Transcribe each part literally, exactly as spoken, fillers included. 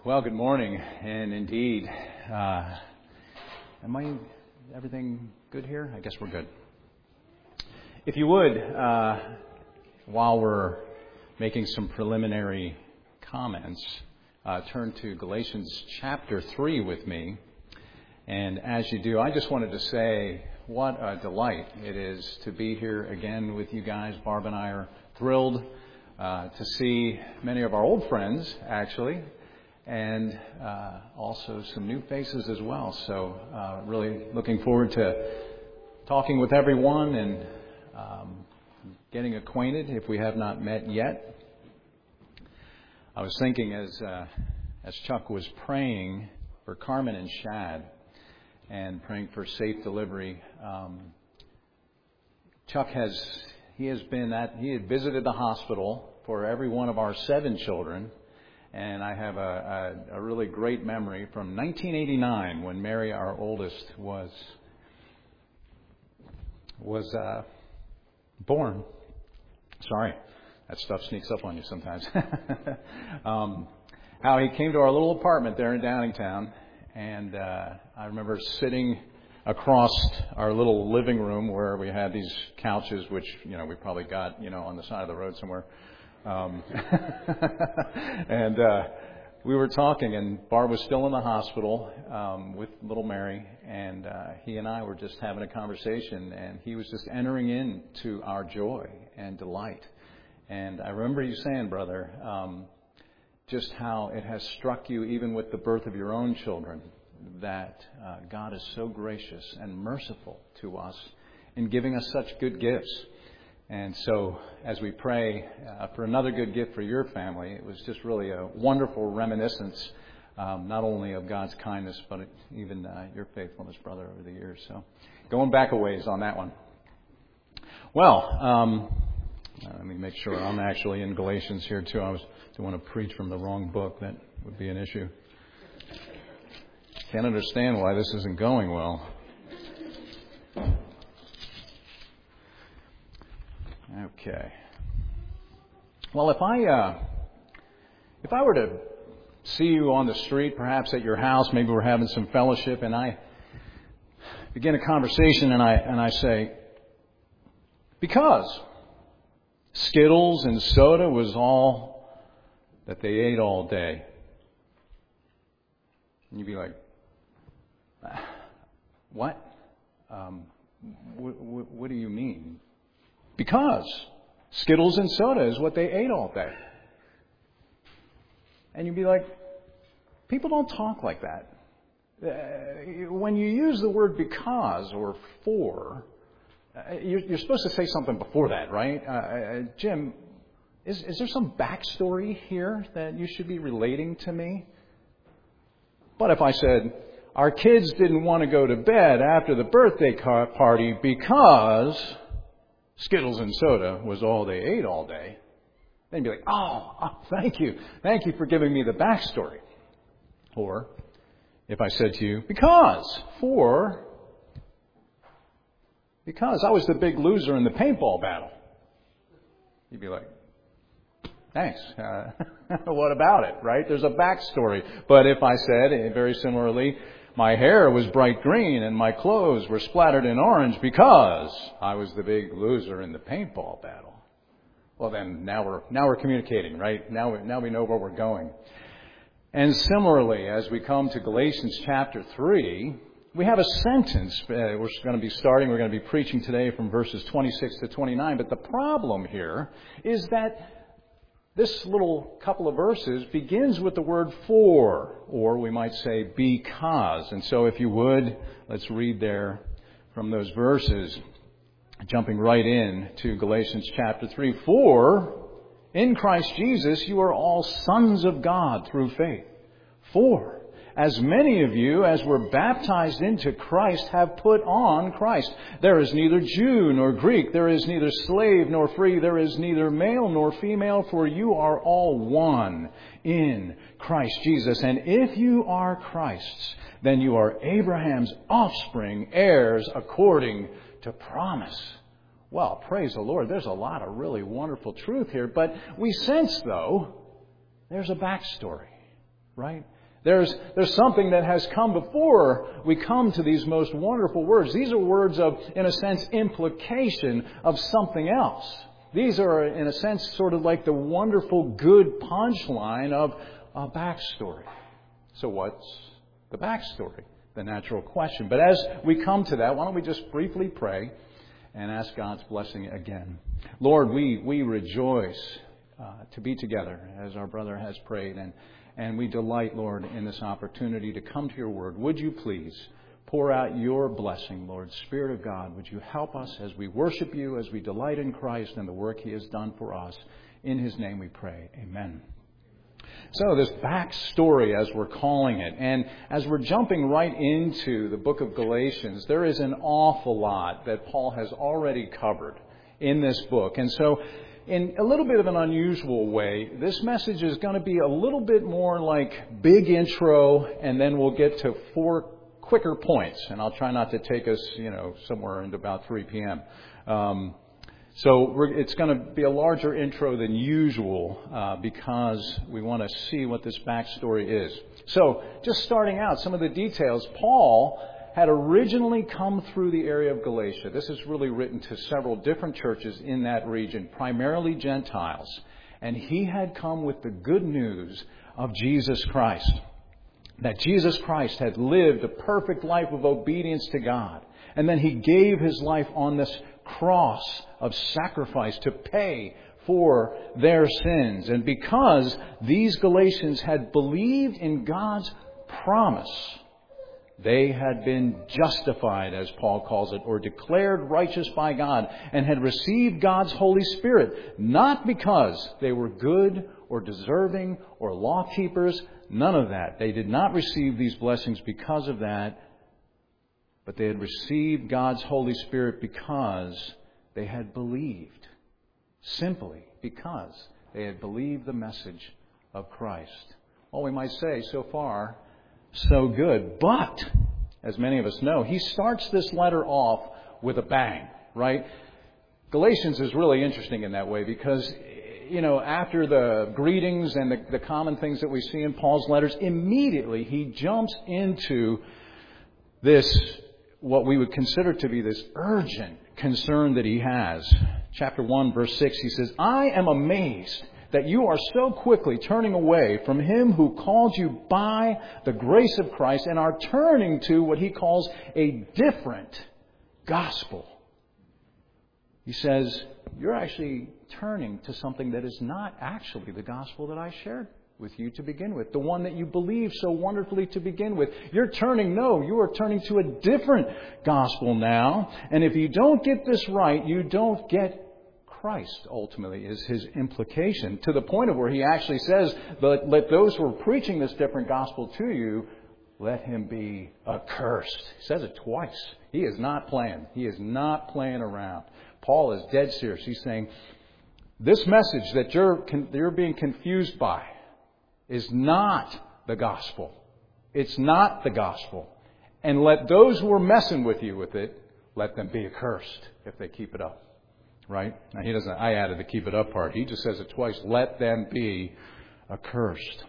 Well, good morning, and indeed, uh, am I, everything good here? I guess we're good. If you would, uh, while we're making some preliminary comments, uh, turn to Galatians chapter three with me. And as you do, I just wanted to say what a delight it is to be here again with you guys. Barb and I are thrilled uh, to see many of our old friends, actually, and uh, also some new faces as well. So uh, really looking forward to talking with everyone and um, getting acquainted if we have not met yet. I was thinking as uh, as Chuck was praying for Carmen and Shad and praying for safe delivery, um, Chuck has he has been at he had visited the hospital for every one of our seven children. And I have a, a, a really great memory from nineteen eighty-nine when Mary, our oldest, was was uh, born. Sorry, that stuff sneaks up on you sometimes. um, how he came to our little apartment there in Downingtown, and uh, I remember sitting across our little living room where we had these couches, which you know we probably got you know on the side of the road somewhere. Um, and uh, we were talking, and Barb was still in the hospital um, with little Mary, and uh, he and I were just having a conversation, and he was just entering into our joy and delight. And I remember you saying, brother, um, just how it has struck you, even with the birth of your own children, that uh, God is so gracious and merciful to us in giving us such good gifts. And so as we pray uh, for another good gift for your family, it was just really a wonderful reminiscence, um, not only of God's kindness, but it, even uh, your faithfulness, brother, over the years. So going back a ways on that one. Well, um, let me make sure I'm actually in Galatians here, too. I was, don't want to preach from the wrong book. That would be an issue. Can't understand why this isn't going well. Okay. Well, if I uh, if I were to see you on the street, perhaps at your house, maybe we're having some fellowship, and I begin a conversation, and I and I say, because Skittles and soda was all that they ate all day, and you'd be like, what? Um, what, what, what do you mean? Because Skittles and soda is what they ate all day. And you'd be like, people don't talk like that. Uh, when you use the word because or for, uh, you're, you're supposed to say something before that, right? Uh, uh, Jim, is, is there some backstory here that you should be relating to me? But if I said, our kids didn't want to go to bed after the birthday party because Skittles and soda was all they ate all day, then you'd be like, oh, oh, thank you. Thank you for giving me the backstory. Or if I said to you, because, for, because I was the big loser in the paintball battle, you'd be like, thanks. Uh, what about it, right? There's a backstory. But if I said, very similarly, my hair was bright green and my clothes were splattered in orange because I was the big loser in the paintball battle. Well, then now we're now we're communicating, right? Now we, now we know where we're going. And similarly, as we come to Galatians chapter three, we have a sentence. Uh, we're going to be starting. We're going to be preaching today from verses twenty-six to twenty-nine. But the problem here is that this little couple of verses begins with the word for, or we might say because. And so if you would, let's read there from those verses, jumping right in to Galatians chapter three. For in Christ Jesus you are all sons of God through faith. For as many of you as were baptized into Christ have put on Christ. There is neither Jew nor Greek. There is neither slave nor free. There is neither male nor female. For you are all one in Christ Jesus. And if you are Christ's, then you are Abraham's offspring, heirs according to promise. Well, praise the Lord. There's a lot of really wonderful truth here. But we sense, though, there's a backstory, right? There's, there's something that has come before we come to these most wonderful words. These are words of, in a sense, implication of something else. These are, in a sense, sort of like the wonderful, good punchline of a backstory. So what's the backstory? The natural question. But as we come to that, why don't we just briefly pray and ask God's blessing again. Lord, we, we rejoice uh, to be together, as our brother has prayed, and And we delight, Lord, in this opportunity to come to your word. Would you please pour out your blessing, Lord, Spirit of God? Would you help us as we worship you, as we delight in Christ and the work he has done for us? In his name we pray. Amen. So this backstory, as we're calling it, and as we're jumping right into the book of Galatians, there is an awful lot that Paul has already covered in this book. And so in a little bit of an unusual way, this message is going to be a little bit more like big intro, and then we'll get to four quicker points. And I'll try not to take us, you know, somewhere into about three p.m. Um, so we're, it's going to be a larger intro than usual uh, because we want to see what this backstory is. So just starting out, some of the details. Paul had originally come through the area of Galatia. This is really written to several different churches in that region, primarily Gentiles. And he had come with the good news of Jesus Christ. That Jesus Christ had lived a perfect life of obedience to God. And then he gave his life on this cross of sacrifice to pay for their sins. And because these Galatians had believed in God's promise, they had been justified, as Paul calls it, or declared righteous by God, and had received God's Holy Spirit, not because they were good or deserving or law keepers. None of that. They did not receive these blessings because of that, but they had received God's Holy Spirit because they had believed. Simply because they had believed the message of Christ. Well, we might say, so far, so good. But, as many of us know, he starts this letter off with a bang, right? Galatians is really interesting in that way because, you know, after the greetings and the, the common things that we see in Paul's letters, immediately he jumps into this, what we would consider to be this urgent concern that he has. Chapter one, verse six, he says, I am amazed that you are so quickly turning away from him who called you by the grace of Christ and are turning to what he calls a different gospel. He says, you're actually turning to something that is not actually the gospel that I shared with you to begin with, the one that you believe so wonderfully to begin with. You're turning, no, you are turning to a different gospel now. And if you don't get this right, you don't get Christ, ultimately, is his implication, to the point of where he actually says, let, let those who are preaching this different gospel to you, let him be accursed. He says it twice. He is not playing. He is not playing around. Paul is dead serious. He's saying, this message that you're, you're being confused by is not the gospel. It's not the gospel. And let those who are messing with you with it, let them be accursed if they keep it up. Right? Now, he doesn't, I added the keep it up part. He just says it twice. Let them be accursed.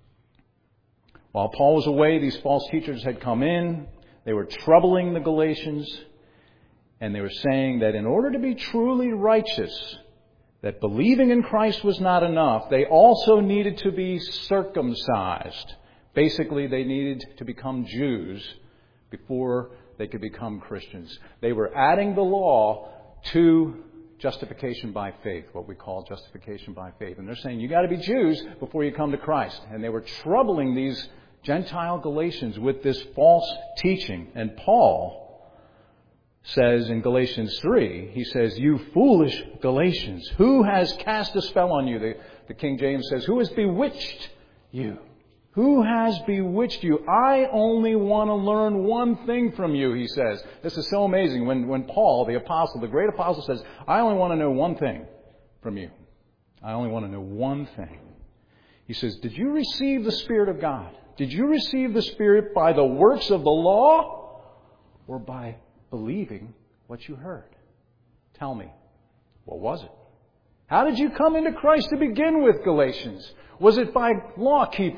While Paul was away, these false teachers had come in. They were troubling the Galatians. And they were saying that in order to be truly righteous, that believing in Christ was not enough. They also needed to be circumcised. Basically, they needed to become Jews before they could become Christians. They were adding the law to justification by faith, what we call justification by faith. And they're saying, you got to be Jews before you come to Christ. And they were troubling these Gentile Galatians with this false teaching. And Paul says in Galatians three, he says, you foolish Galatians, who has cast a spell on you? The, the King James says, who has bewitched you? Who has bewitched you? I only want to learn one thing from you, he says. This is so amazing. When, when Paul, the apostle, the great apostle says, I only want to know one thing from you. I only want to know one thing. He says, did you receive the Spirit of God? Did you receive the Spirit by the works of the law or by believing what you heard? Tell me, what was it? How did you come into Christ to begin with, Galatians? Was it by law keeping?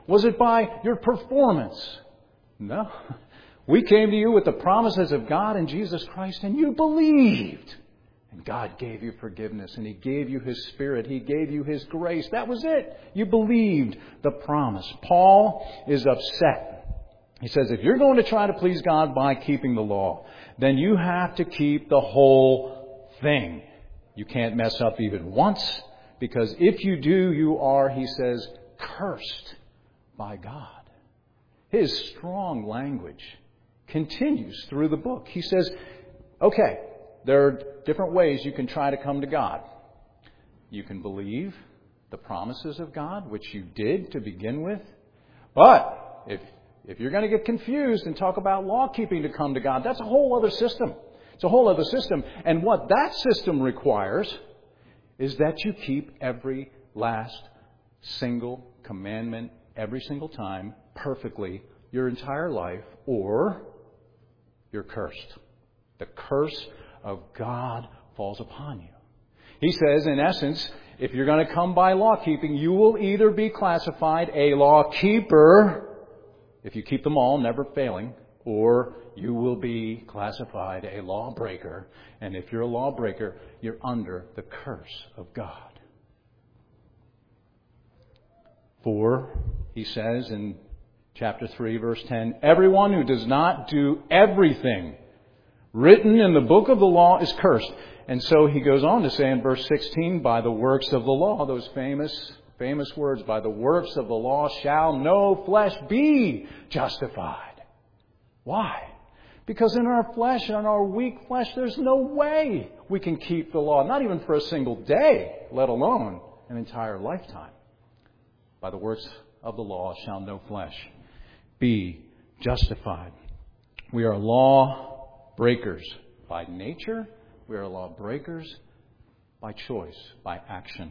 Was it by your performance? No. We came to you with the promises of God in Jesus Christ, and you believed. And God gave you forgiveness, and He gave you His Spirit. He gave you His grace. That was it. You believed the promise. Paul is upset. He says, if you're going to try to please God by keeping the law, then you have to keep the whole thing. You can't mess up even once, because if you do, you are, he says, cursed by God. His strong language continues through the book. He says, okay, there are different ways you can try to come to God. You can believe the promises of God, which you did to begin with. But if if you're going to get confused and talk about law keeping to come to God, that's a whole other system. It's a whole other system. And what that system requires is that you keep every last single commandment every single time perfectly your entire life, or you're cursed. The curse of God falls upon you. He says, in essence, if you're going to come by law keeping, you will either be classified a law keeper, if you keep them all, never failing, or you will be classified a lawbreaker. And if you're a lawbreaker, you're under the curse of God. For, he says in chapter three, verse ten, everyone who does not do everything written in the book of the law is cursed. And so he goes on to say in verse sixteen, by the works of the law, those famous, famous words, by the works of the law shall no flesh be justified. Why? Because in our flesh, in our weak flesh, there's no way we can keep the law, not even for a single day, let alone an entire lifetime. By the works of the law shall no flesh be justified. We are law breakers by nature. We are law breakers by choice, by action.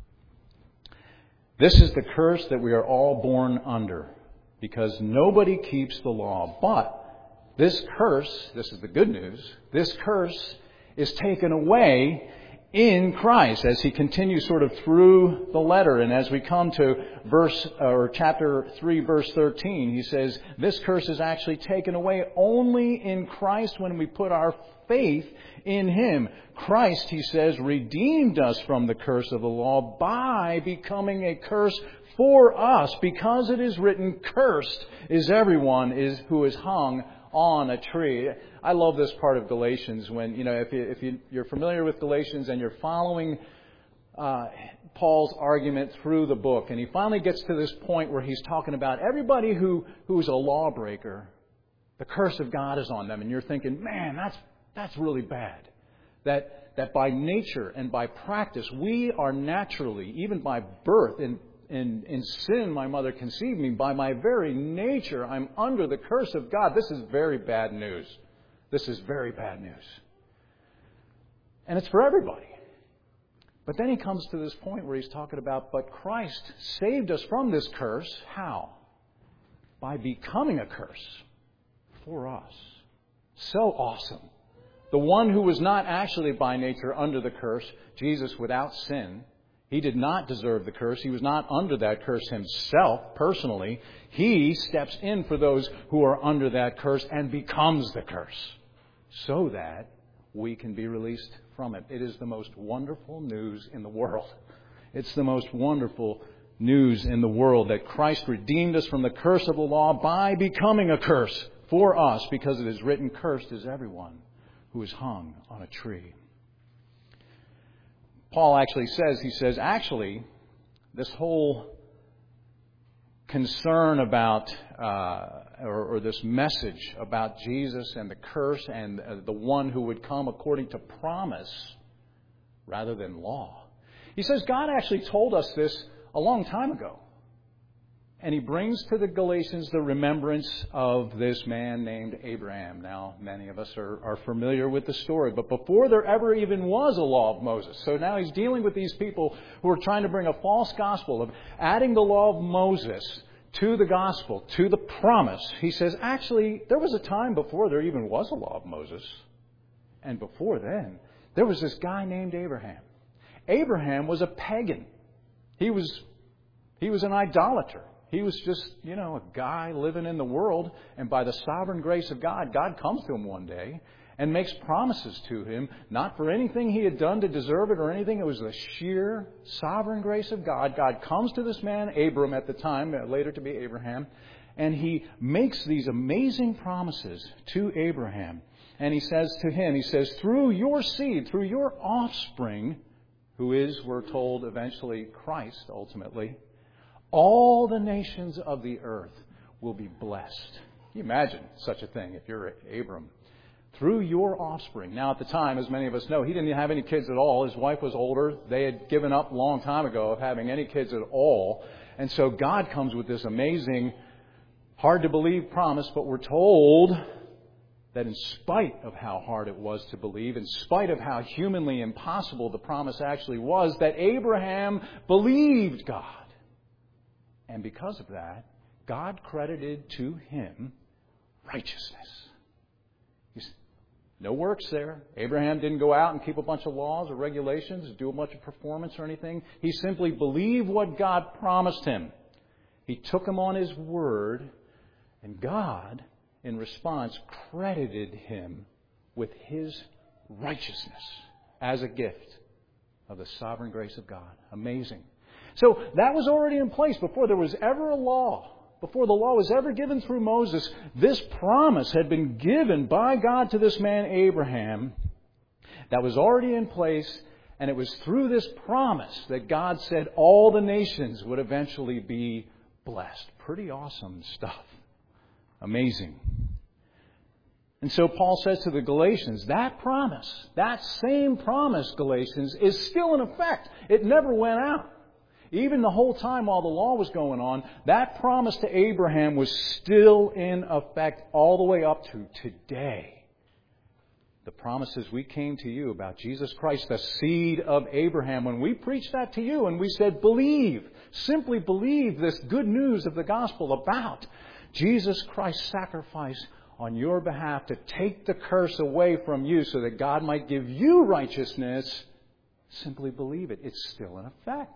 This is the curse that we are all born under, because nobody keeps the law. But this curse, this is the good news, this curse is taken away in Christ, as he continues sort of through the letter. And as we come to verse or chapter three, verse thirteen, he says, this curse is actually taken away only in Christ when we put our faith in Him. Christ, he says, redeemed us from the curse of the law by becoming a curse for us, because it is written, cursed is everyone is who is hung on a tree. I love this part of Galatians when, you know, if, you, if you, you're familiar with Galatians and you're following uh, Paul's argument through the book, and he finally gets to this point where he's talking about everybody who who's a lawbreaker, the curse of God is on them. And you're thinking, man, that's that's really bad. That that by nature and by practice, we are naturally, even by birth, in In, in sin, my mother conceived me. By my very nature, I'm under the curse of God. This is very bad news. This is very bad news. And it's for everybody. But then he comes to this point where he's talking about, but Christ saved us from this curse. How? By becoming a curse for us. So awesome. The one who was not actually by nature under the curse, Jesus without sin, he did not deserve the curse. He was not under that curse himself personally. He steps in for those who are under that curse and becomes the curse so that we can be released from it. It is the most wonderful news in the world. It's the most wonderful news in the world that Christ redeemed us from the curse of the law by becoming a curse for us, because it is written, cursed is everyone who is hung on a tree. Paul actually says, he says, actually, this whole concern about, uh, or, or this message about Jesus and the curse and uh, the one who would come according to promise rather than law. He says God actually told us this a long time ago. And he brings to the Galatians the remembrance of this man named Abraham. Now, many of us are, are familiar with the story, but before there ever even was a law of Moses. So now he's dealing with these people who are trying to bring a false gospel of adding the law of Moses to the gospel, to the promise. He says, actually, there was a time before there even was a law of Moses. And before then, there was this guy named Abraham. Abraham was a pagan. He was, he was an idolater. He was just, you know, a guy living in the world, and by the sovereign grace of God, God comes to him one day and makes promises to him, not for anything he had done to deserve it or anything. It was the sheer sovereign grace of God. God comes to this man, Abram at the time, later to be Abraham, and he makes these amazing promises to Abraham. And he says to him, he says, through your seed, through your offspring, who is, we're told, eventually Christ, ultimately, all the nations of the earth will be blessed. Can you imagine such a thing if you're Abram? Through your offspring. Now, at the time, as many of us know, he didn't have any kids at all. His wife was older. They had given up a long time ago of having any kids at all. And so God comes with this amazing, hard-to-believe promise, but we're told that in spite of how hard it was to believe, in spite of how humanly impossible the promise actually was, that Abraham believed God. And because of that, God credited to him righteousness. No works there. Abraham didn't go out and keep a bunch of laws or regulations, do a bunch of performance or anything. He simply believed what God promised him. He took him on his word, and God, in response, credited him with his righteousness as a gift of the sovereign grace of God. Amazing. So that was already in place before there was ever a law. Before the law was ever given through Moses, this promise had been given by God to this man Abraham that was already in place, and it was through this promise that God said all the nations would eventually be blessed. Pretty awesome stuff. Amazing. And so Paul says to the Galatians, that promise, that same promise, Galatians, is still in effect. It never went out. Even the whole time while the law was going on, that promise to Abraham was still in effect all the way up to today. The promises we came to you about Jesus Christ, the seed of Abraham, when we preached that to you and we said, believe, simply believe this good news of the gospel about Jesus Christ's sacrifice on your behalf to take the curse away from you so that God might give you righteousness, simply believe it. It's still in effect.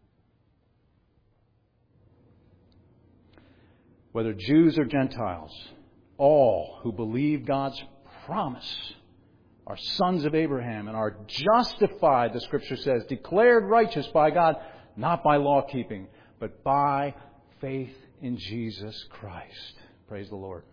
Whether Jews or Gentiles, all who believe God's promise are sons of Abraham and are justified, the Scripture says, declared righteous by God, not by law keeping, but by faith in Jesus Christ. Praise the Lord.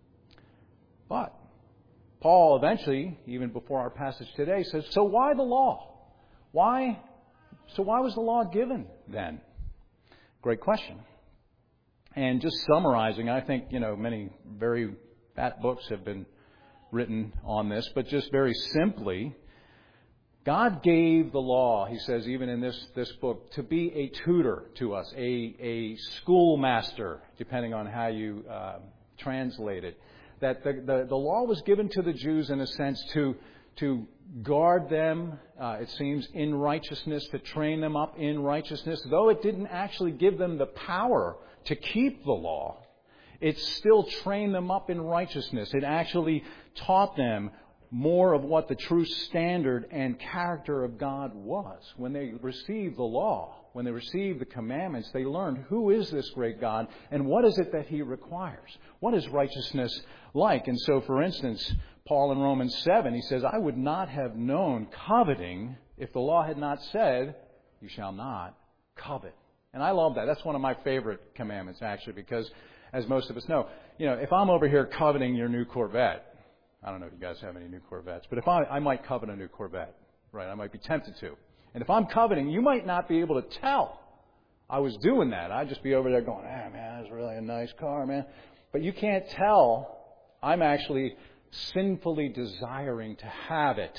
But Paul eventually, even before our passage today, says, so why the law? Why? So why was the law given then? Great question. And just summarizing, I think, you know, many very fat books have been written on this, but just very simply, God gave the law, he says, even in this, this book, to be a tutor to us, a, a schoolmaster, depending on how you uh, translate it. That the, the, the law was given to the Jews, in a sense, to, to guard them, uh, it seems, in righteousness, to train them up in righteousness, though it didn't actually give them the power to keep the law. It still trained them up in righteousness. It actually taught them more of what the true standard and character of God was. When they received the law, when they received the commandments, they learned who is this great God and what is it that He requires. What is righteousness like? And so, for instance, Paul in Romans seven, he says, I would not have known coveting if the law had not said, you shall not covet. And I love that. That's one of my favorite commandments, actually, because as most of us know, you know, if I'm over here coveting your new Corvette, I don't know if you guys have any new Corvettes, but if I, I might covet a new Corvette, right? I might be tempted to. And if I'm coveting, you might not be able to tell I was doing that. I'd just be over there going, ah, man, that's really a nice car, man. But you can't tell I'm actually sinfully desiring to have it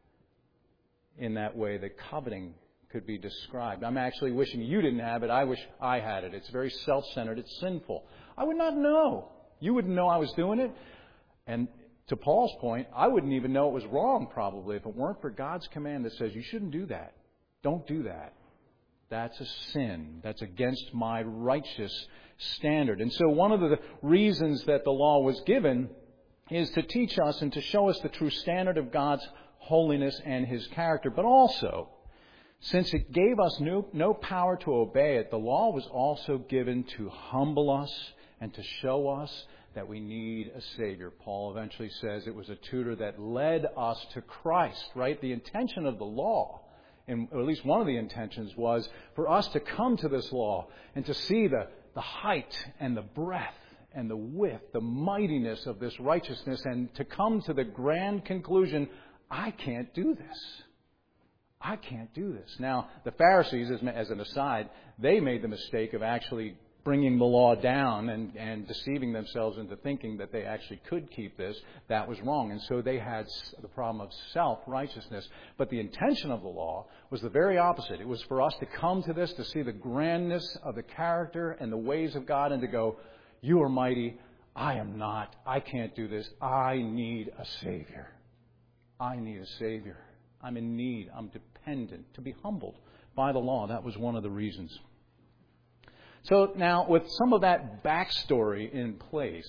in that way that coveting could be described. I'm actually wishing you didn't have it. I wish I had it. It's very self-centered. It's sinful. I would not know. You wouldn't know I was doing it. And to Paul's point, I wouldn't even know it was wrong, probably, if it weren't for God's command that says you shouldn't do that. Don't do that. That's a sin. That's against my righteous standard. And so one of the reasons that the law was given is to teach us and to show us the true standard of God's holiness and His character, but also Since it gave us no, no power to obey it, the law was also given to humble us and to show us that we need a Savior. Paul eventually says it was a tutor that led us to Christ, right? The intention of the law, and or at least one of the intentions, was for us to come to this law and to see the, the height and the breadth and the width, the mightiness of this righteousness, and to come to the grand conclusion, I can't do this. I can't do this. Now, the Pharisees, as, as an aside, they made the mistake of actually bringing the law down and, and deceiving themselves into thinking that they actually could keep this. That was wrong. And so they had the problem of self-righteousness. But the intention of the law was the very opposite. It was for us to come to this, to see the grandness of the character and the ways of God, and to go, you are mighty, I am not, I can't do this, I need a Savior. I need a Savior. I'm in need, I'm dependent, to be humbled by the law. That was one of the reasons. So now, with some of that backstory in place,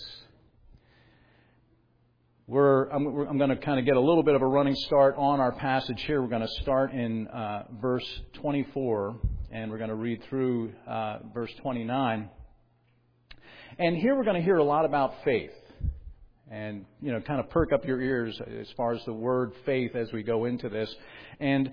we're, I'm, we're, I'm going to kind of get a little bit of a running start on our passage here. We're going to start in uh, verse twenty-four, and we're going to read through uh, verse twenty-nine. And here we're going to hear a lot about faith. And, you know, kind of perk up your ears as far as the word faith as we go into this. And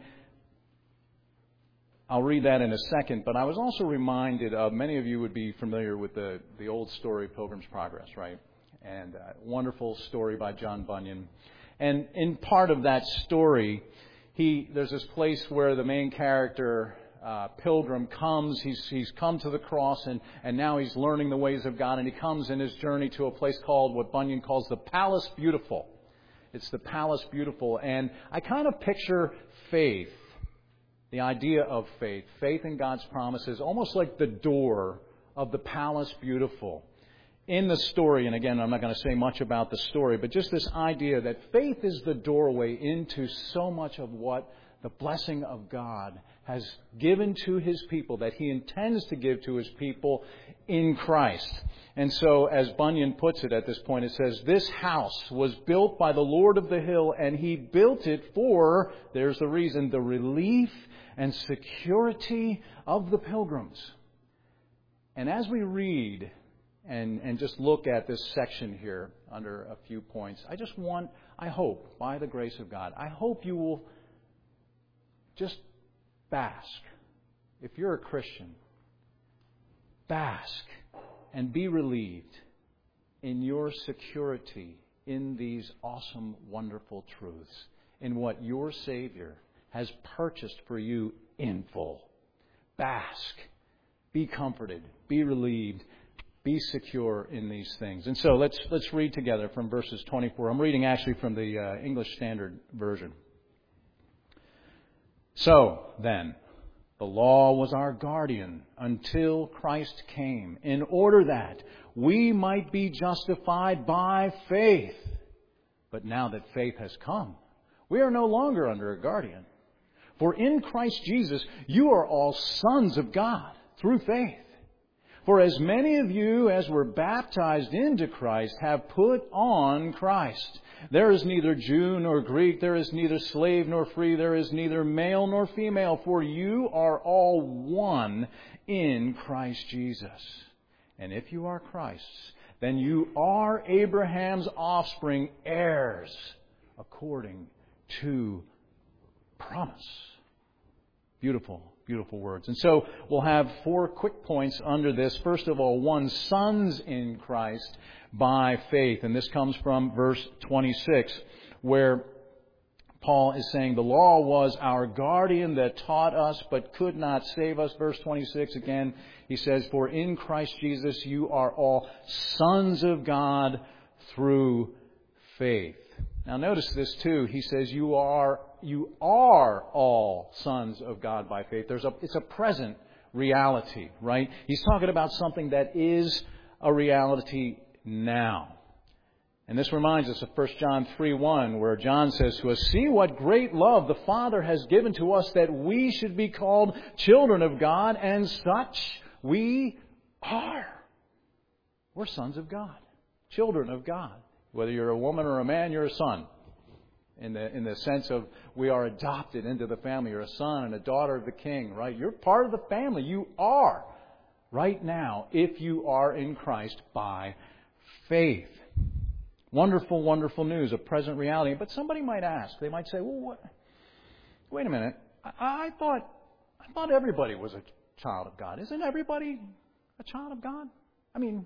I'll read that in a second, but I was also reminded of, many of you would be familiar with the, the old story, Pilgrim's Progress, right? And a wonderful story by John Bunyan. And in part of that story, he there's this place where the main character, uh, Pilgrim, comes. He's he's come to the cross, and, and now he's learning the ways of God. And he comes in his journey to a place called, what Bunyan calls the Palace Beautiful. It's the Palace Beautiful. And I kind of picture faith, the idea of faith, faith in God's promises, almost like the door of the Palace Beautiful. In the story, and again, I'm not going to say much about the story, but just this idea that faith is the doorway into so much of what the blessing of God has given to His people, that He intends to give to His people in Christ. And so, as Bunyan puts it at this point, it says, this house was built by the Lord of the hill, and He built it for, there's the reason, the relief and security of the pilgrims. And as we read and, and just look at this section here under a few points, I just want, I hope, by the grace of God, I hope you will just bask. If you're a Christian, bask and be relieved in your security in these awesome, wonderful truths, in what your Savior has purchased for you in full. Bask. Be comforted. Be relieved. Be secure in these things. And so let's let's read together from verses twenty-four. I'm reading actually from the uh, English Standard Version. So then, the law was our guardian until Christ came, in order that we might be justified by faith. But now that faith has come, we are no longer under a guardian. For in Christ Jesus, you are all sons of God through faith. For as many of you as were baptized into Christ have put on Christ. There is neither Jew nor Greek, there is neither slave nor free, there is neither male nor female, for you are all one in Christ Jesus. And if you are Christ's, then you are Abraham's offspring, heirs according to promise. Beautiful. Beautiful words. And so we'll have four quick points under this. First of all, one, sons in Christ by faith. And this comes from verse twenty-six, where Paul is saying the law was our guardian that taught us but could not save us. Verse twenty-six again, he says, for in Christ Jesus you are all sons of God through faith. Now notice this too. He says you are you are all sons of God by faith. There's a it's a present reality, right? He's talking about something that is a reality now. And this reminds us of First John three one, where John says to us, see what great love the Father has given to us that we should be called children of God, and such we are. We're sons of God, children of God. Whether you're a woman or a man, you're a son. in the in the sense of we are adopted into the family. You're a son and a daughter of the King, right? You're part of the family. You are right now if you are in Christ by faith. Wonderful, wonderful news, a present reality. But somebody might ask, they might say, well, what? Wait a minute. I, I thought I thought everybody was a child of God. Isn't everybody a child of God? I mean,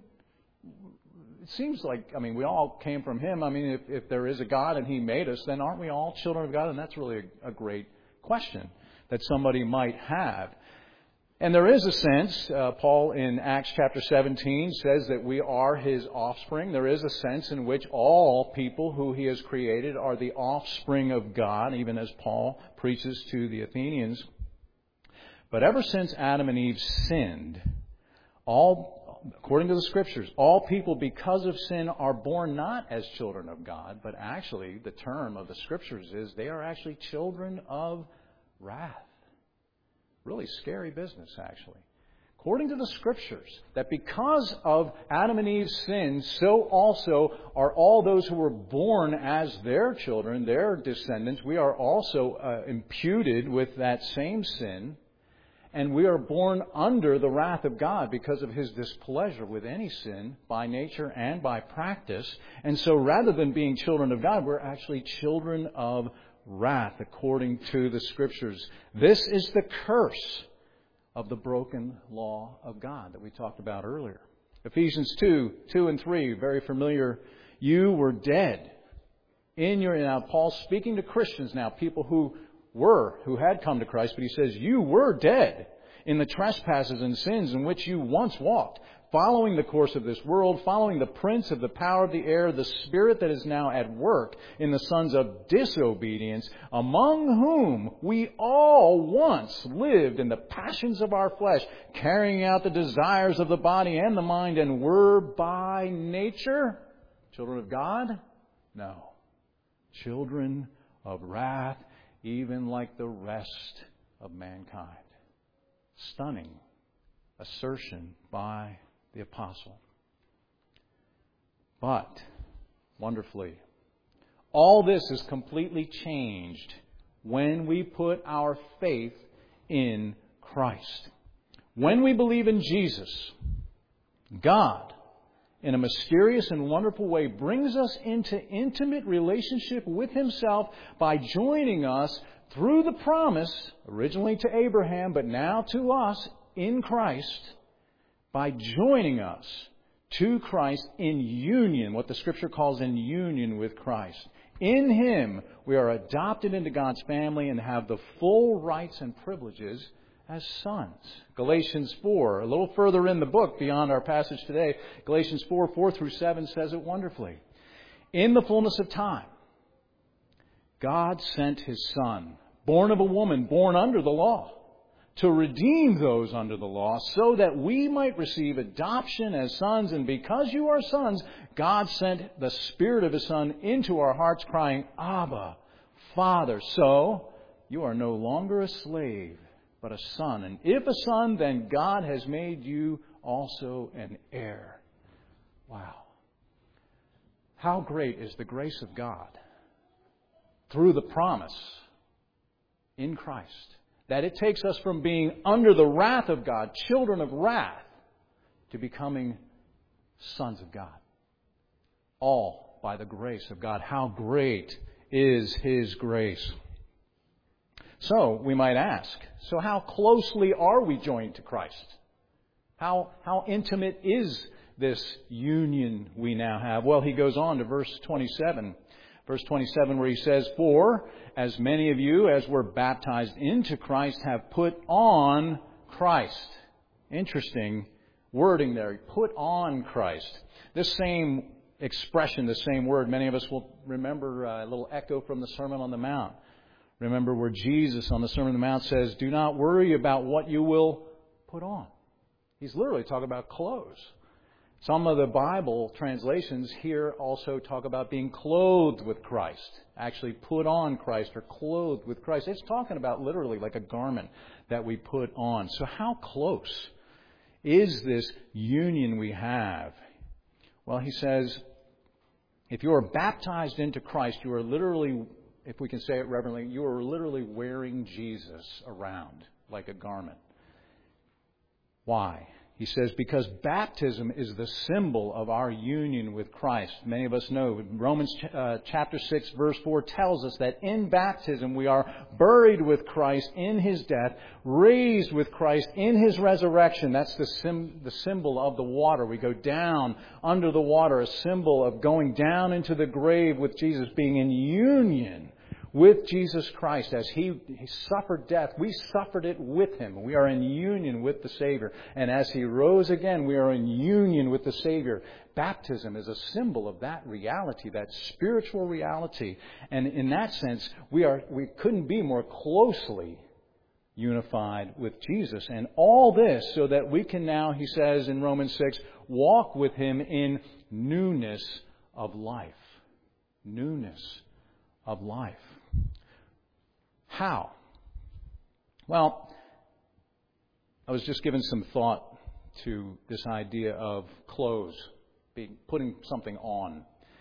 it seems like, I mean, we all came from Him. I mean, if, if there is a God and He made us, then aren't we all children of God? And that's really a, a great question that somebody might have. And there is a sense, uh, Paul in Acts chapter seventeen says that we are His offspring. There is a sense in which all people who He has created are the offspring of God, even as Paul preaches to the Athenians. But ever since Adam and Eve sinned, all, according to the Scriptures, all people because of sin are born not as children of God, but actually the term of the Scriptures is they are actually children of wrath. Really scary business, actually. According to the Scriptures, that because of Adam and Eve's sin, so also are all those who were born as their children, their descendants. We are also uh, imputed with that same sin. And we are born under the wrath of God because of His displeasure with any sin by nature and by practice. And so rather than being children of God, we're actually children of wrath according to the Scriptures. This is the curse of the broken law of God that we talked about earlier. Ephesians two, two and three, very familiar. You were dead in your... Now, Paul's speaking to Christians now, people who were, who had come to Christ, but he says, you were dead in the trespasses and sins in which you once walked, following the course of this world, following the prince of the power of the air, the spirit that is now at work in the sons of disobedience, among whom we all once lived in the passions of our flesh, carrying out the desires of the body and the mind, and were by nature children of God? No. Children of wrath, even like the rest of mankind. Stunning assertion by the apostle. But, wonderfully, all this is completely changed when we put our faith in Christ. When we believe in Jesus, God, in a mysterious and wonderful way, brings us into intimate relationship with Himself by joining us through the promise, originally to Abraham, but now to us in Christ, by joining us to Christ in union, what the Scripture calls in union with Christ. In Him, we are adopted into God's family and have the full rights and privileges as sons. Galatians four, a little further in the book beyond our passage today, Galatians four, four through seven says it wonderfully. In the fullness of time, God sent His Son, born of a woman, born under the law, to redeem those under the law so that we might receive adoption as sons. And because you are sons, God sent the Spirit of His Son into our hearts, crying, Abba, Father. So you are no longer a slave, but a son. And if a son, then God has made you also an heir. Wow. How great is the grace of God through the promise in Christ, that it takes us from being under the wrath of God, children of wrath, to becoming sons of God. All by the grace of God. How great is His grace. So, we might ask, so how closely are we joined to Christ? How, how intimate is this union we now have? Well, he goes on to verse twenty-seven. Verse twenty-seven, where he says, For as many of you as were baptized into Christ have put on Christ. Interesting wording there. Put on Christ. This same expression, the same word, many of us will remember a little echo from the Sermon on the Mount. Remember where Jesus on the Sermon on the Mount says, do not worry about what you will put on. He's literally talking about clothes. Some of the Bible translations here also talk about being clothed with Christ. Actually put on Christ or clothed with Christ. It's talking about literally like a garment that we put on. So how close is this union we have? Well, he says, if you are baptized into Christ, you are literally if we can say it reverently, you are literally wearing Jesus around like a garment. Why? He says, because baptism is the symbol of our union with Christ. Many of us know Romans uh, chapter six verse four tells us that in baptism we are buried with Christ in His death, raised with Christ in His resurrection. That's the, sim- the symbol of the water. We go down under the water, a symbol of going down into the grave with Jesus, being in union with Jesus Christ. As he, he suffered death, we suffered it with Him. We are in union with the Savior. And as He rose again, we are in union with the Savior. Baptism is a symbol of that reality, that spiritual reality. And in that sense, we are we couldn't be more closely unified with Jesus. And all this so that we can now, he says in Romans six, walk with Him in newness of life. Newness of life. How? Well, I was just giving some thought to this idea of clothes, being, putting something on.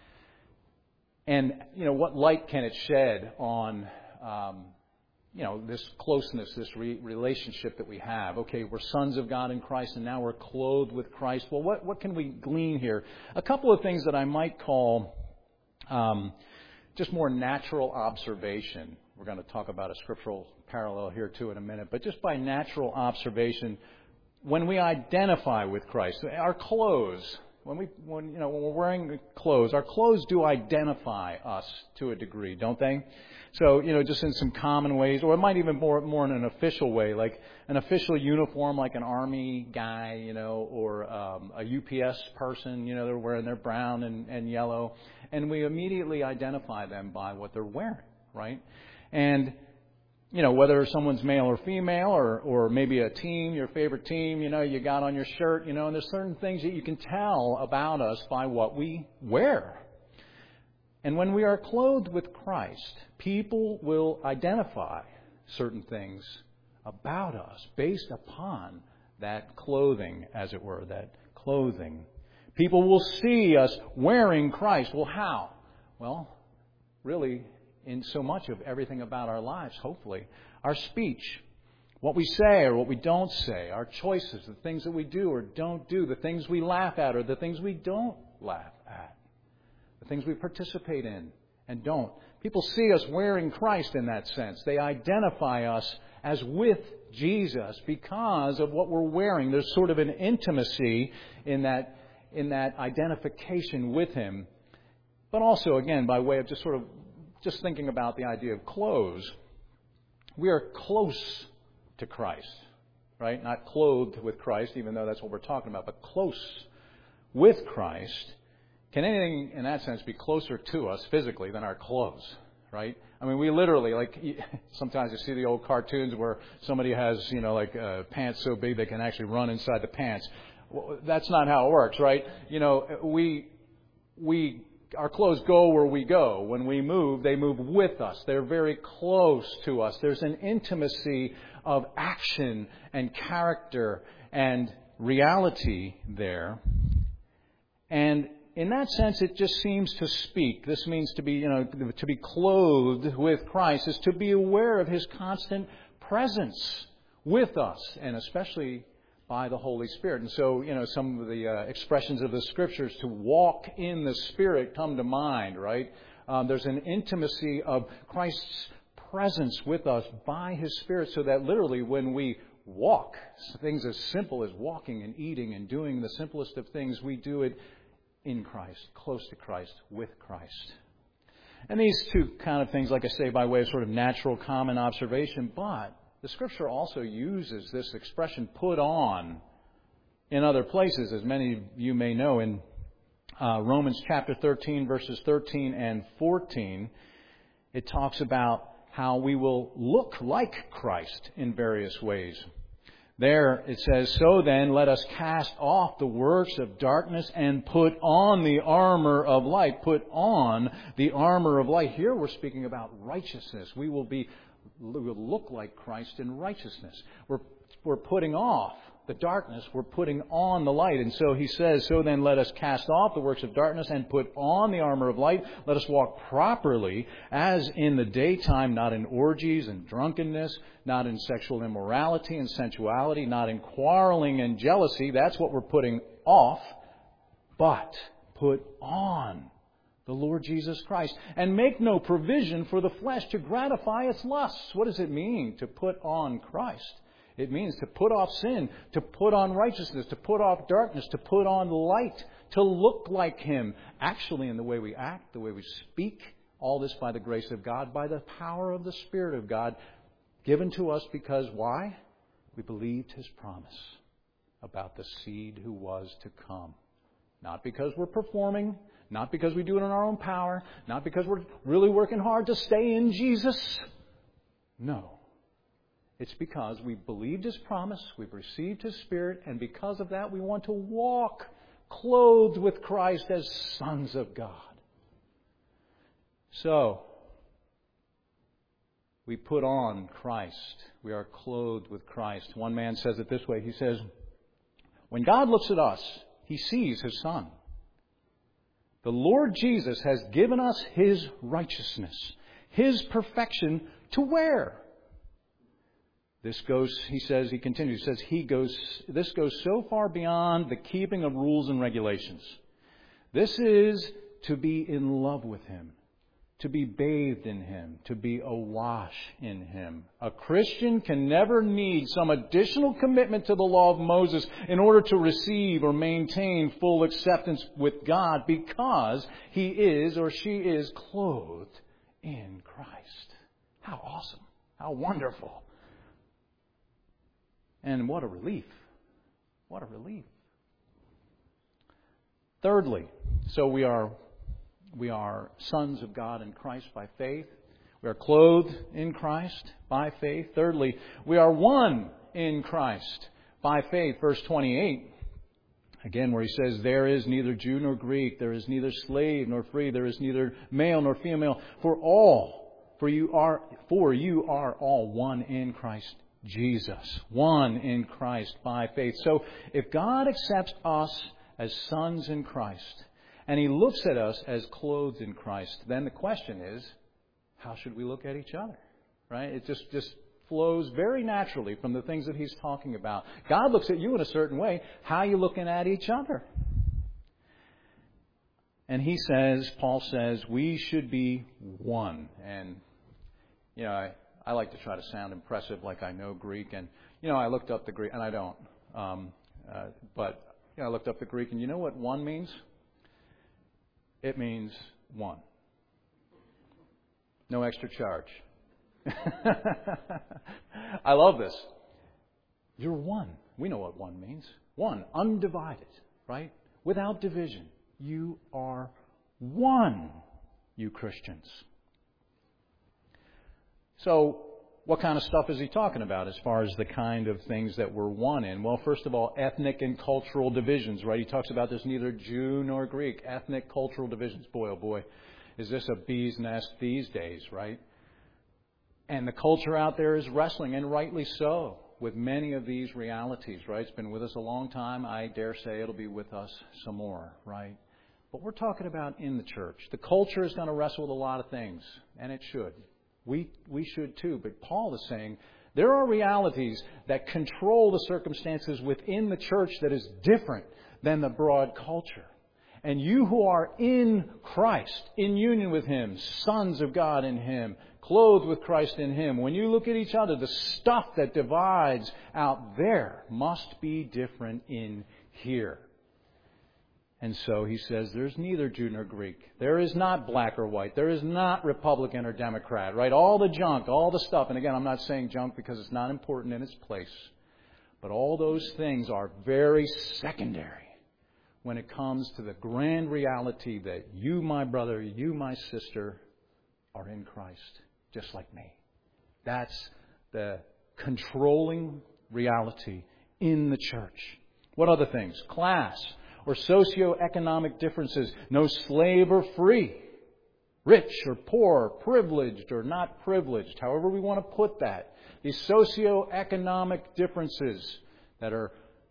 And, you know, what light can it shed on, um, you know, this closeness, this re- relationship that we have? Okay, we're sons of God in Christ, and now we're clothed with Christ. Well, what, what can we glean here? A couple of things that I might call um, just more natural observation. We're going to talk about a scriptural parallel here too in a minute. But just by natural observation, when we identify with Christ, our clothes, when we, when you know, when we're wearing clothes, our clothes do identify us to a degree, don't they? So, you know, just in some common ways, or it might even more more in an official way, like an official uniform, like an army guy, you know, or um, a U P S person, you know, they're wearing their brown and, and yellow, and we immediately identify them by what they're wearing, right? And, you know, whether someone's male or female, or, or maybe a team, your favorite team, you know, you got on your shirt, you know, and there's certain things that you can tell about us by what we wear. And when we are clothed with Christ, people will identify certain things about us based upon that clothing, as it were, that clothing. People will see us wearing Christ. Well, how? Well, really, in so much of everything about our lives, hopefully. Our speech, what we say or what we don't say, our choices, the things that we do or don't do, the things we laugh at or the things we don't laugh at, the things we participate in and don't. People see us wearing Christ in that sense. They identify us as with Jesus because of what we're wearing. There's sort of an intimacy in that, in that identification with Him. But also, again, by way of just sort of Just thinking about the idea of clothes, we are close to Christ, right? Not clothed with Christ, even though that's what we're talking about, but close with Christ. Can anything, in that sense, be closer to us physically than our clothes, right? I mean, we literally, like, sometimes you see the old cartoons where somebody has, you know, like uh, pants so big they can actually run inside the pants. Well, that's not how it works, right? You know, we we... Our clothes go where we go. When we move, they move with us. They're very close to us. There's an intimacy of action and character and reality there. And in that sense, it just seems to speak. This means to be, you know, to be clothed with Christ is to be aware of His constant presence with us, and especially by the Holy Spirit. And so, you know, some of the uh, expressions of the Scriptures, to walk in the Spirit, come to mind, right? Um, there's an intimacy of Christ's presence with us by His Spirit, so that literally when we walk, things as simple as walking and eating and doing the simplest of things, we do it in Christ, close to Christ, with Christ. And these two kind of things, like I say, by way of sort of natural common observation, but the Scripture also uses this expression, put on, in other places, as many of you may know. In uh, Romans chapter thirteen, verses thirteen and fourteen, it talks about how we will look like Christ in various ways. There it says, so then let us cast off the works of darkness and put on the armor of light. Put on the armor of light. Here we're speaking about righteousness. We will be We will look like Christ in righteousness. We're, we're putting off the darkness, we're putting on the light. And so he says, so then let us cast off the works of darkness and put on the armor of light. Let us walk properly as in the daytime, not in orgies and drunkenness, not in sexual immorality and sensuality, not in quarreling and jealousy. That's what we're putting off. But put on the Lord Jesus Christ, and make no provision for the flesh to gratify its lusts. What does it mean to put on Christ? It means to put off sin, to put on righteousness, to put off darkness, to put on light, to look like Him, actually in the way we act, the way we speak. All this by the grace of God, by the power of the Spirit of God, given to us because why? We believed His promise about the seed who was to come. Not because we're performing, not because we do it in our own power, not because we're really working hard to stay in Jesus. No. It's because we believed His promise, we've received His Spirit, and because of that we want to walk clothed with Christ as sons of God. So, we put on Christ. We are clothed with Christ. One man says it this way. He says, when God looks at us, He sees His Son. The Lord Jesus has given us His righteousness, His perfection to wear. This goes, he says, he continues, he says, he goes, this goes so far beyond the keeping of rules and regulations. This is to be in love with Him, to be bathed in Him, to be awash in Him. A Christian can never need some additional commitment to the law of Moses in order to receive or maintain full acceptance with God because he is or she is clothed in Christ. How awesome. How wonderful. And what a relief. What a relief. Thirdly, so we are we are sons of God in Christ by faith. We are clothed in Christ by faith. Thirdly, we are one in Christ by faith. Verse twenty-eight, again, where he says, there is neither Jew nor Greek, there is neither slave nor free, there is neither male nor female, for all, for you are, for you are all one in Christ Jesus. One in Christ by faith. So if God accepts us as sons in Christ, and He looks at us as clothed in Christ, then the question is, how should we look at each other? Right? It just, just flows very naturally from the things that He's talking about. God looks at you in a certain way. How are you looking at each other? And he says, Paul says, we should be one. And, you know, I, I like to try to sound impressive like I know Greek. And, you know, I looked up the Greek, and I don't. Um, uh, but, you know, I looked up the Greek, and you know what one means? It means one. No extra charge. I love this. You're one. We know what one means. One, undivided, right? Without division. You are one, you Christians. So, what kind of stuff is he talking about as far as the kind of things that we're one in? Well, first of all, ethnic and cultural divisions, right? He talks about there's neither Jew nor Greek. Ethnic, cultural divisions. Boy, oh boy, is this a bee's nest these days, right? And the culture out there is wrestling, and rightly so, with many of these realities, right? It's been with us a long time. I dare say it'll be with us some more, right? But we're talking about in the church. The culture is going to wrestle with a lot of things, and it should. We we should too. But Paul is saying there are realities that control the circumstances within the church that is different than the broad culture. And you who are in Christ, in union with Him, sons of God in Him, clothed with Christ in Him, when you look at each other, the stuff that divides out there must be different in here. And so he says there's neither Jew nor Greek. There is not black or white. There is not Republican or Democrat, right? All the junk, all the stuff. And again, I'm not saying junk because it's not important in its place. But all those things are very secondary when it comes to the grand reality that you, my brother, you, my sister, are in Christ, just like me. That's the controlling reality in the church. What other things? Class or socioeconomic differences. No slave or free. Rich or poor, privileged or not privileged. However we want to put that. These socioeconomic differences that are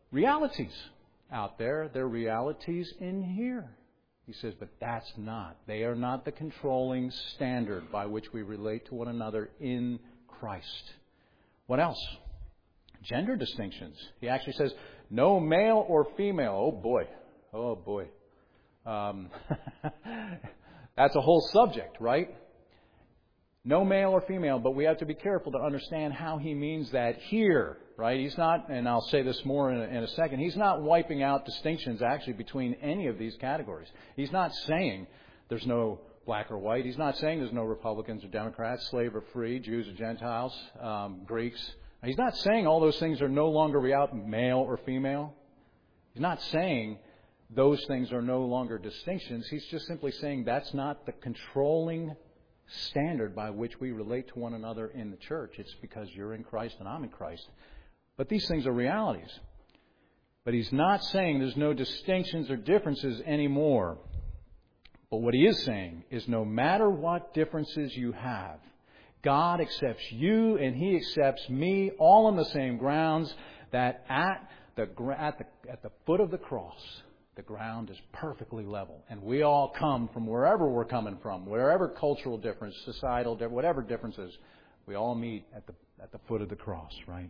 realities out there. They're realities in here. He says, but that's not. They are not the controlling standard by which we relate to one another in Christ. What else? Gender distinctions. He actually says, no male or female. Oh, boy. Oh, boy. Um, that's a whole subject, right? No male or female, but we have to be careful to understand how he means that here, right? He's not, and I'll say this more in a, in a second, he's not wiping out distinctions actually between any of these categories. He's not saying there's no black or white. He's not saying there's no Republicans or Democrats, slave or free, Jews or Gentiles, um, Greeks. He's not saying all those things are no longer real, male or female. He's not saying those things are no longer distinctions. He's just simply saying that's not the controlling standard by which we relate to one another in the church. It's because you're in Christ and I'm in Christ. But these things are realities. But he's not saying there's no distinctions or differences anymore. But what he is saying is no matter what differences you have, God accepts you and He accepts me all on the same grounds, that at the, at the, at the foot of the cross, the ground is perfectly level. And we all come from wherever we're coming from, wherever cultural difference, societal difference, whatever differences, we all meet at the at the foot of the cross, right?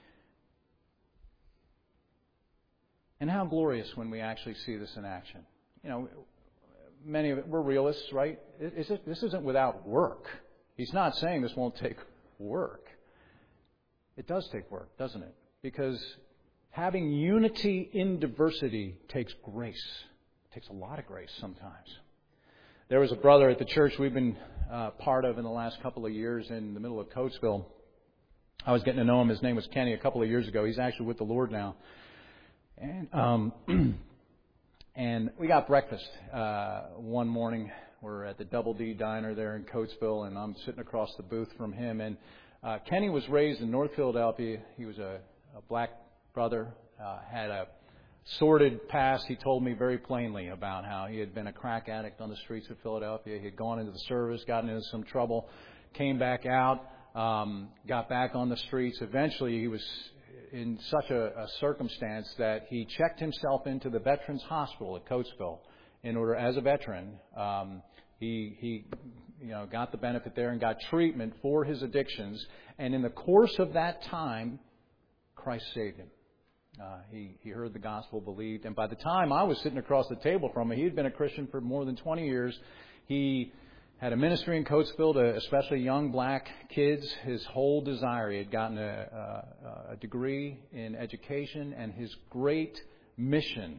And how glorious when we actually see this in action. You know, many of it, we're realists, right? It's, it's, this isn't without work. He's not saying this won't take work. It does take work, doesn't it? Because having unity in diversity takes grace. It takes a lot of grace sometimes. There was a brother at the church we've been uh, part of in the last couple of years in the middle of Coatesville. I was getting to know him. His name was Kenny a couple of years ago. He's actually with the Lord now. And um, and we got breakfast uh, one morning. We're at the Double D Diner there in Coatesville, and I'm sitting across the booth from him. And uh, Kenny was raised in North Philadelphia. He was a, a black brother, uh, had a sordid past. He told me very plainly about how he had been a crack addict on the streets of Philadelphia. He had gone into the service, gotten into some trouble, came back out, um, got back on the streets. Eventually, he was in such a, a circumstance that he checked himself into the Veterans Hospital at Coatesville in order, as a veteran, um, he he you know got the benefit there and got treatment for his addictions. And in the course of that time, Christ saved him. Uh, he, he heard the gospel, believed. And by the time I was sitting across the table from him, he had been a Christian for more than twenty years. He had a ministry in Coatesville to especially young black kids. His whole desire, he had gotten a, a, a degree in education, and his great mission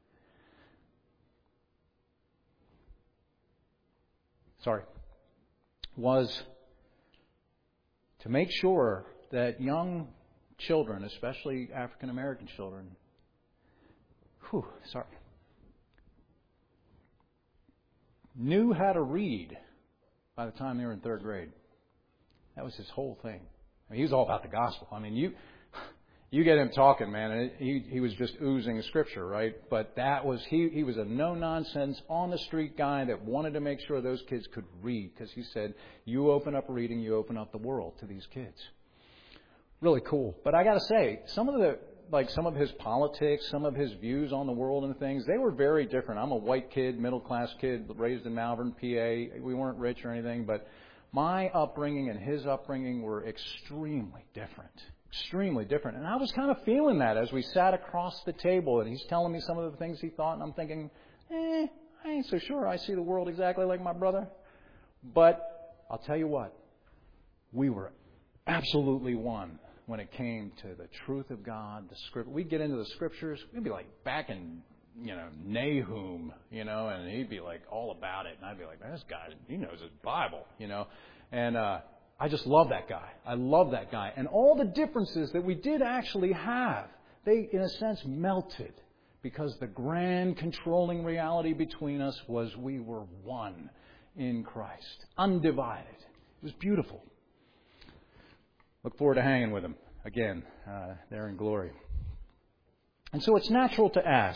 sorry, was to make sure that young children, especially African American children, whew, sorry, knew how to read by the time they were in third grade. That was his whole thing. I mean, he was all about the gospel. I mean, you you get him talking, man, and it, he he was just oozing Scripture, right? But that was he he was a no nonsense on the street guy that wanted to make sure those kids could read, because he said, you open up reading, you open up the world to these kids. Really cool. But I got to say, some of the like some of his politics, some of his views on the world and things, they were very different. I'm a white kid, middle class kid, raised in Malvern, P A. We weren't rich or anything, but my upbringing and his upbringing were extremely different. Extremely different. And I was kind of feeling that as we sat across the table, and he's telling me some of the things he thought, and I'm thinking, eh, I ain't so sure I see the world exactly like my brother. But I'll tell you what, we were absolutely one when it came to the truth of God, the script. We'd get into the Scriptures, we'd be like back in, you know, Nahum, you know, and he'd be like all about it, and I'd be like, man, this guy, he knows his Bible, you know, and uh I just love that guy. I love that guy. And all the differences that we did actually have, they, in a sense, melted, because the grand controlling reality between us was we were one in Christ, undivided. It was beautiful. Look forward to hanging with him again uh, there in glory. And so it's natural to ask,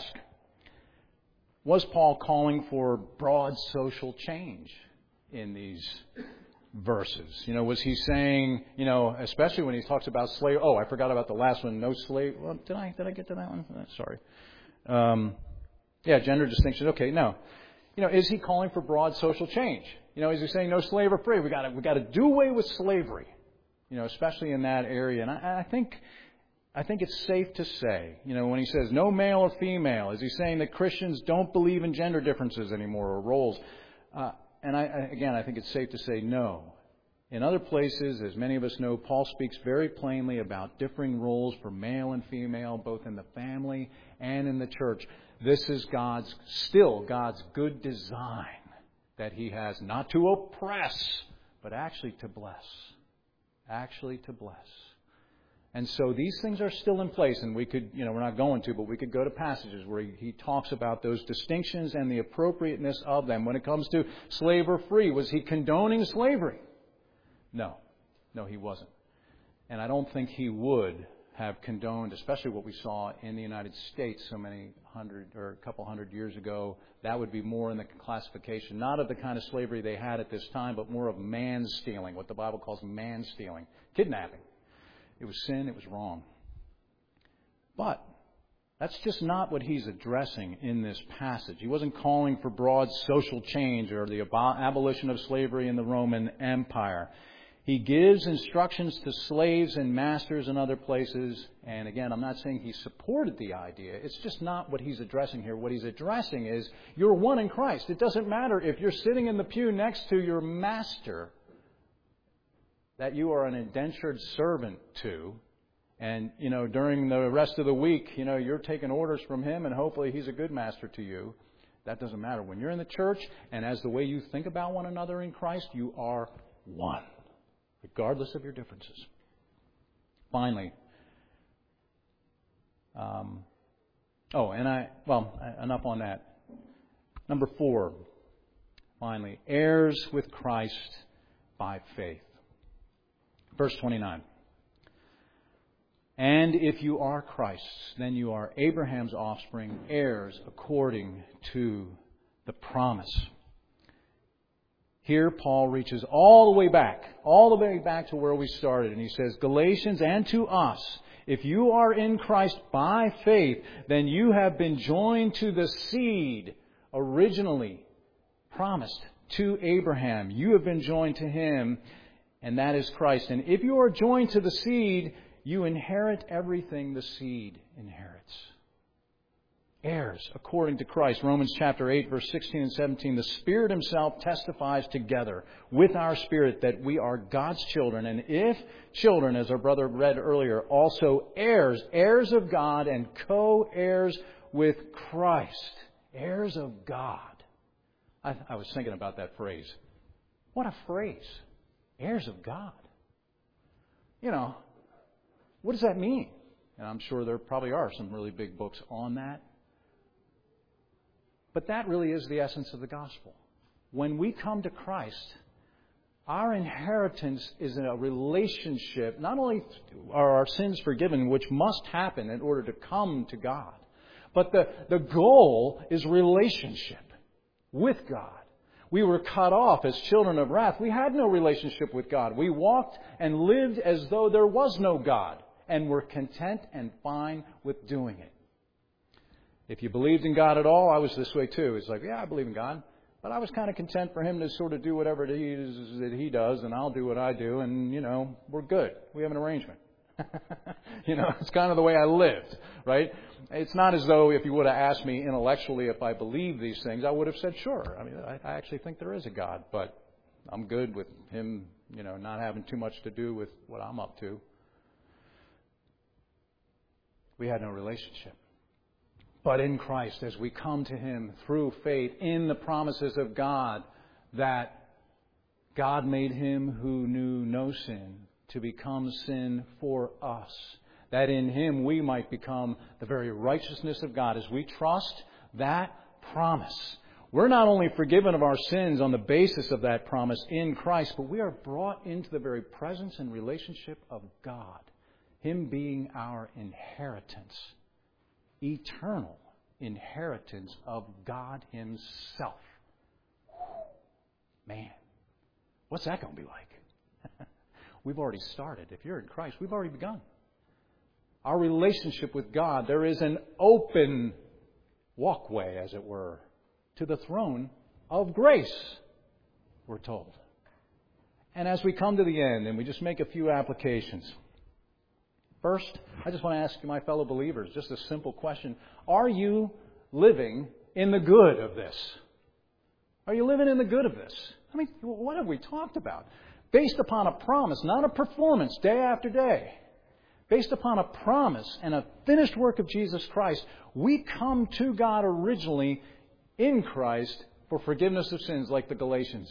was Paul calling for broad social change in these verses? You know, was he saying, you know, especially when he talks about slave? Oh, I forgot about the last one. No slave. Well, did I did I get to that one? Uh, sorry. Um, yeah, gender distinction. Okay, no. You know, is he calling for broad social change? You know, is he saying no slave or free? We got to we got to do away with slavery. You know, especially in that area. And I, I think I think it's safe to say, you know, when he says no male or female, is he saying that Christians don't believe in gender differences anymore or roles? Uh, and I, I, again, I think it's safe to say no. In other places, as many of us know, Paul speaks very plainly about differing roles for male and female, both in the family and in the church. This is God's, still God's good design that He has, not to oppress, but actually to bless. Actually to bless. And so these things are still in place, and we could, you know, we're not going to, but we could go to passages where he, he talks about those distinctions and the appropriateness of them. When it comes to slave or free, was he condoning slavery? No. No, he wasn't. And I don't think he would have condoned, especially what we saw in the United States so many hundred or a couple hundred years ago. That would be more in the classification, not of the kind of slavery they had at this time, but more of man stealing, what the Bible calls man stealing, kidnapping. It was sin, it was wrong. But that's just not what he's addressing in this passage. He wasn't calling for broad social change or the abolition of slavery in the Roman Empire. He gives instructions to slaves and masters in other places. And again, I'm not saying he supported the idea. It's just not what he's addressing here. What he's addressing is you're one in Christ. It doesn't matter if you're sitting in the pew next to your master that you are an indentured servant to. And, you know, during the rest of the week, you know, you're taking orders from him and hopefully he's a good master to you. That doesn't matter. When you're in the church and as the way you think about one another in Christ, you are one, regardless of your differences. Finally, um, oh, and I, well, enough on that. Number four, finally, heirs with Christ by faith. Verse twenty-nine. And if you are Christ's, then you are Abraham's offspring, heirs according to the promise. Here, Paul reaches all the way back, all the way back to where we started. And he says, Galatians, and to us, if you are in Christ by faith, then you have been joined to the seed originally promised to Abraham. You have been joined to him, and that is Christ. And if you are joined to the seed, you inherit everything the seed inherits. Heirs according to Christ. Romans chapter eight, verse sixteen and seventeen. The Spirit Himself testifies together with our spirit that we are God's children. And if children, as our brother read earlier, also heirs, heirs of God and co-heirs with Christ. Heirs of God. I, I was thinking about that phrase. What a phrase. Heirs of God. You know, what does that mean? And I'm sure there probably are some really big books on that. But that really is the essence of the gospel. When we come to Christ, our inheritance is in a relationship. Not only are our sins forgiven, which must happen in order to come to God, but the, the goal is relationship with God. We were cut off as children of wrath. We had no relationship with God. We walked and lived as though there was no God, and were content and fine with doing it. If you believed in God at all, I was this way too. It's like, yeah, I believe in God, but I was kind of content for Him to sort of do whatever it is that He does, and I'll do what I do, and, you know, we're good. We have an arrangement. You know, it's kind of the way I lived, right? It's not as though if you would have asked me intellectually if I believe these things, I would have said, sure. I mean, I, I actually think there is a God, but I'm good with Him, you know, not having too much to do with what I'm up to. We had no relationship. But in Christ, as we come to Him through faith in the promises of God, that God made Him who knew no sin to become sin for us, that in Him we might become the very righteousness of God. As we trust that promise, we're not only forgiven of our sins on the basis of that promise in Christ, but we are brought into the very presence and relationship of God, Him being our inheritance, eternal inheritance of God Himself. Man, What's that going to be like? We've already started. If you're in Christ, we've already begun. Our relationship with God, there is an open walkway, as it were, to the throne of grace, we're told. And as we come to the end, and we just make a few applications. First, I just want to ask you, my fellow believers, just a simple question. Are you living in the good of this? Are you living in the good of this? I mean, what have we talked about? Based upon a promise, not a performance day after day. Based upon a promise and a finished work of Jesus Christ, we come to God originally in Christ for forgiveness of sins, like the Galatians.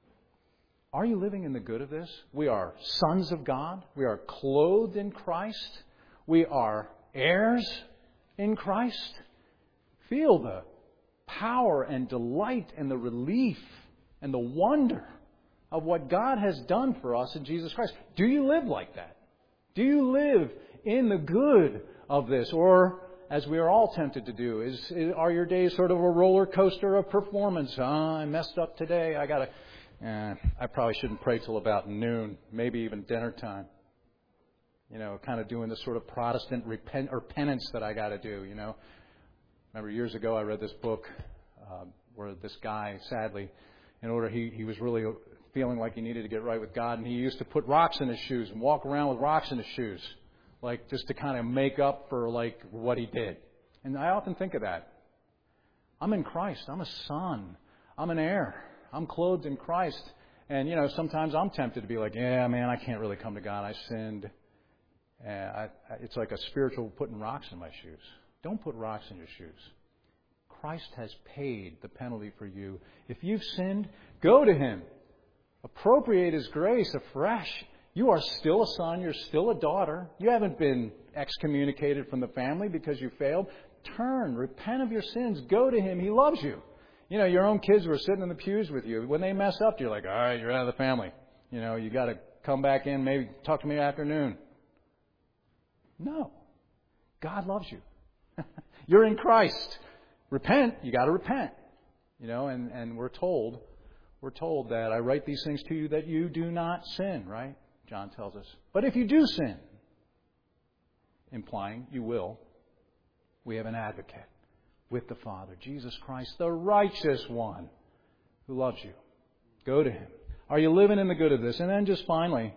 Are you living in the good of this? We are sons of God. We are clothed in Christ. We are heirs in Christ. Feel the power and delight and the relief and the wonder of what God has done for us in Jesus Christ. Do you live like that? Do you live in the good of this? Or, as we are all tempted to do, is, are your days sort of a roller coaster of performance? Oh, I messed up today. I got to... Eh, I probably shouldn't pray till about noon, maybe even dinner time. You know, kind of doing the sort of Protestant repent or penance that I got to do, you know. Remember years ago I read this book uh, where this guy, sadly, in order, he, he was really feeling like he needed to get right with God, and he used to put rocks in his shoes and walk around with rocks in his shoes, like just to kind of make up for like what he did. And I often think of that. I'm in Christ. I'm a son. I'm an heir. I'm clothed in Christ. And, you know, sometimes I'm tempted to be like, yeah, man, I can't really come to God. I sinned. And I, it's like a spiritual putting rocks in my shoes. Don't put rocks in your shoes. Christ has paid the penalty for you. If you've sinned, go to Him. Appropriate His grace afresh. You are still a son. You're still a daughter. You haven't been excommunicated from the family because you failed. Turn. Repent of your sins. Go to Him. He loves you. You know, your own kids were sitting in the pews with you. When they mess up, you're like, all right, you're out of the family. You know, you got to come back in, maybe talk to me afternoon. No. God loves you. You're in Christ. Repent. You got to repent. You know, and, and we're told, we're told that I write these things to you that you do not sin, right? John tells us. But if you do sin, implying you will, we have an advocate with the Father, Jesus Christ, the righteous one who loves you. Go to Him. Are you living in the good of this? And then just finally,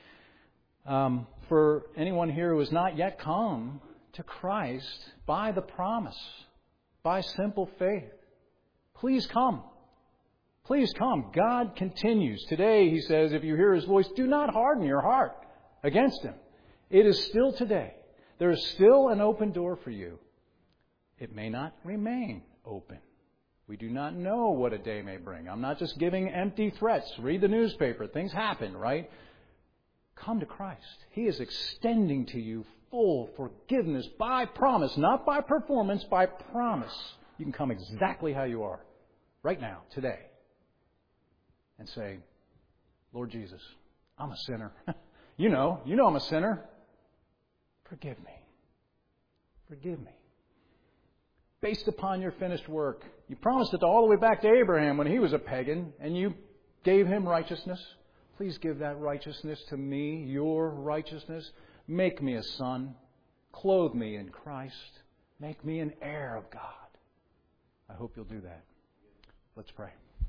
um, for anyone here who has not yet come to Christ by the promise, by simple faith, please come. Please come. God continues. Today, He says, if you hear His voice, do not harden your heart against Him. It is still today. There is still an open door for you. It may not remain open. We do not know what a day may bring. I'm not just giving empty threats. Read the newspaper. Things happen, right? Come to Christ. He is extending to you full forgiveness by promise, not by performance, by promise. You can come exactly how you are right now, today, and say, Lord Jesus, I'm a sinner. You know, you know I'm a sinner. Forgive me. Forgive me. Based upon your finished work. You promised it all the way back to Abraham when he was a pagan, and you gave him righteousness. Please give that righteousness to me, your righteousness. Make me a son. Clothe me in Christ. Make me an heir of God. I hope you'll do that. Let's pray.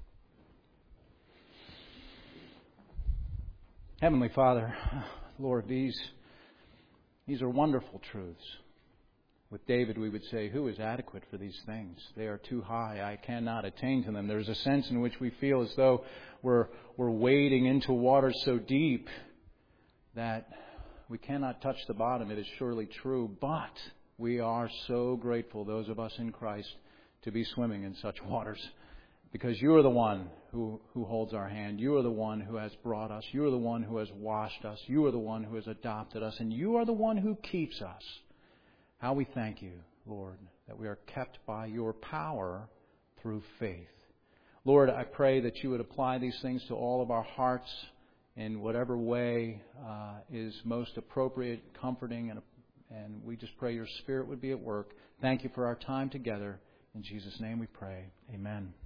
Heavenly Father, Lord, these, these are wonderful truths. With David, we would say, who is adequate for these things? They are too high. I cannot attain to them. There's a sense in which we feel as though we're, we're wading into waters so deep that we cannot touch the bottom. It is surely true. But we are so grateful, those of us in Christ, to be swimming in such waters. Because you are the one who, who holds our hand. You are the one who has brought us. You are the one who has washed us. You are the one who has adopted us. And you are the one who keeps us. How we thank you, Lord, that we are kept by your power through faith. Lord, I pray that you would apply these things to all of our hearts in whatever way uh, is most appropriate, comforting, and, and we just pray your Spirit would be at work. Thank you for our time together. In Jesus' name we pray. Amen.